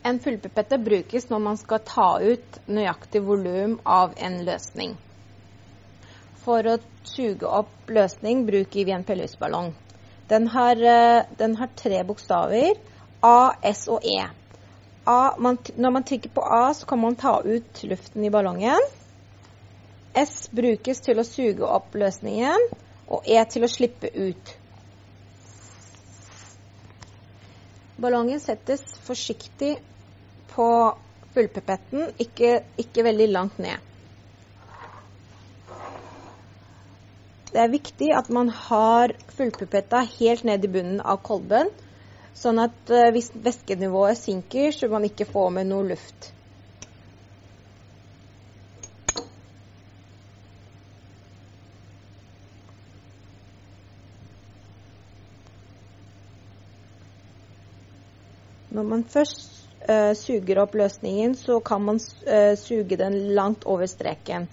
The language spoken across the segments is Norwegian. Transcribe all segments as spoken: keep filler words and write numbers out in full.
En fullpipette brukes når man skal ta ut nøyaktig volum av en løsning. For å suge opp løsning bruker vi en pellehusballong. Den har, den har tre bokstaver, A, S og E. A, man, når man trykker på A, så kan man ta ut luften i ballongen. S brukes til å suge opp løsningen, og E til å slippe ut. Ballongen settes forsiktig på fullpipetten, ikke, ikke veldig langt ned. Det er viktig at man har fullpipetta helt ned i bunnen av kolben, sånn at uh, hvis væskenivået synker, så man ikke får med noe luft. Når man først uh, suger opp løsningen, så kan man uh, suge den langt over streken.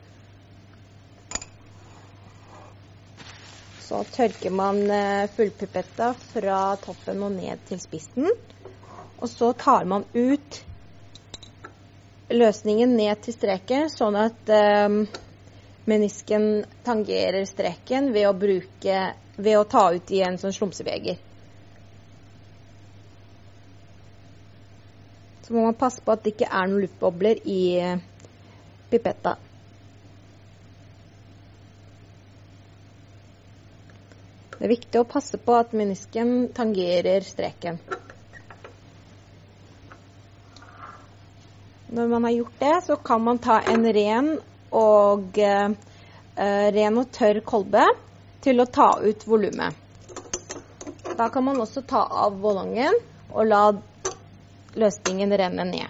Så tørker man uh, fullpipetta fra toppen og ned til spissen. Og så tar man ut løsningen ned til streken, sånn at uh, menisken tangerer streken ved å, bruke, ved å ta ut i en sånn slumseveger. Så må man passe på at det ikke er noen luftbobler i pipetta. Det er viktig å passe på at menisken tangerer streken. Når man har gjort det, så kan man ta en ren og, uh, ren og tørr kolbe til å ta ut volumet. Da kan man også ta av ballongen og la løsningen renner ned.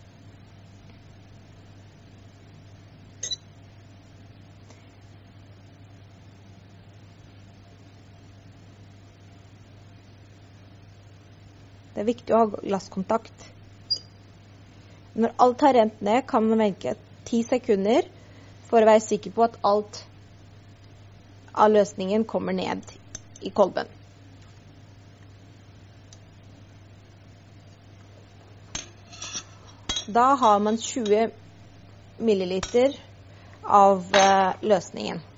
Det er viktig å ha glasskontakt. Når alt har rent ned, kan man vente ti sekunder for å være sikker på at alt av løsningen kommer ned i kolben. Da har man tjue milliliter av løsningen.